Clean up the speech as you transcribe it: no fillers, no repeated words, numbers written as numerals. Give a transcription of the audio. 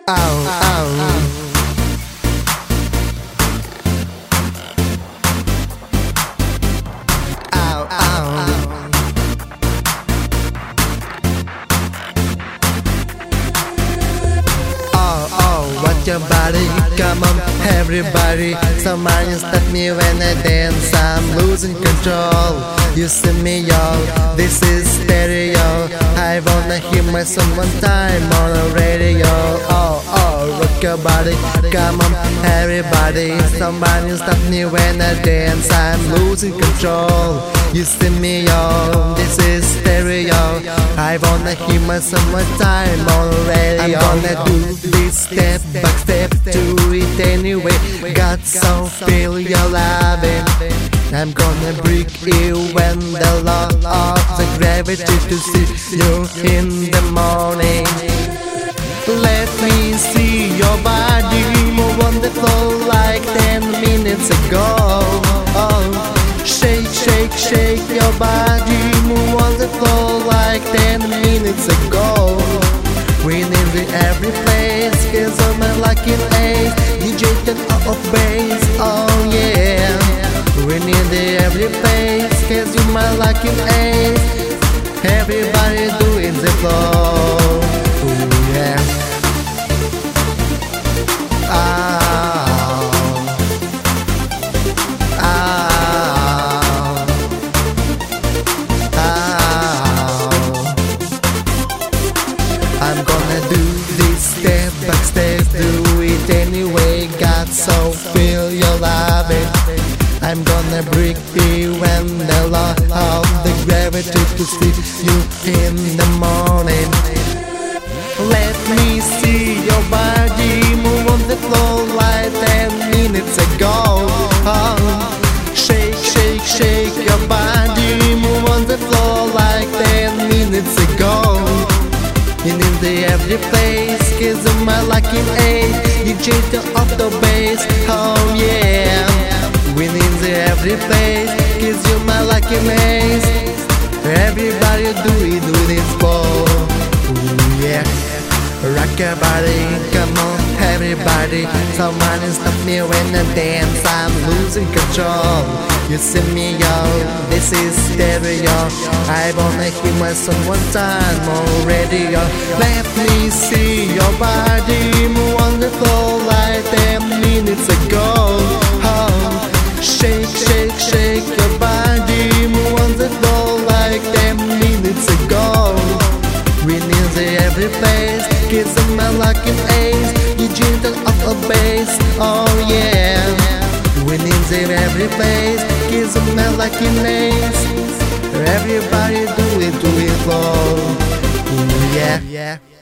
Rock your body, come on everybody. Somebody stop me when I dance, I'm losing control. You see me, yo, this is stereo. I wanna hear my song one time on the radio. Rock your body, come on everybody. Somebody stop me when I dance, I'm losing control. You see me, yo, this is stereo. I wanna hear my song one time on the radio. I'm gonna do this step by step, do it anyway. Got some feel your loving. I'm gonna break you when the law of the gravity to see you in the morning. Let me see your body move on the floor like 10 minutes ago. Shake, shake, shake your body, move on the floor like 10 minutes ago. We need the every place, cause I'm a lucky ace. DJ turn up bass, oh yeah. We need the every place, cause you're my lucky ace. Everybody doing the floor, ooh yeah. I'm gonna do this step by step, do it anyway. Got so feel your loving. I'm gonna break you when the law of the gravity to see you in the morning. Let me see your body move on the floor like 10 minutes ago. Shake, shake, shake your body, move on the floor like 10 minutes ago. In the every place, cause I'm my lucky ace. DJ turn up the bass, oh yeah. We in the every place, cause you're my lucky ace. Everybody do it for, ooh yeah. Rock your body, come on everybody. Somebody stop me when I dance, I'm losing control. You see me, yo, this is stereo. I wanna hear my song one time on radio. Let me see your body move on the floor like 10 minutes ago. Shake, shake, shake your body, move on the floor like 10 minutes ago. We need the every place, kids in my lucky ace. You gentle off a bass, oh yeah. We need the every place, kids in my lucky ace. Everybody do it for, ooh yeah.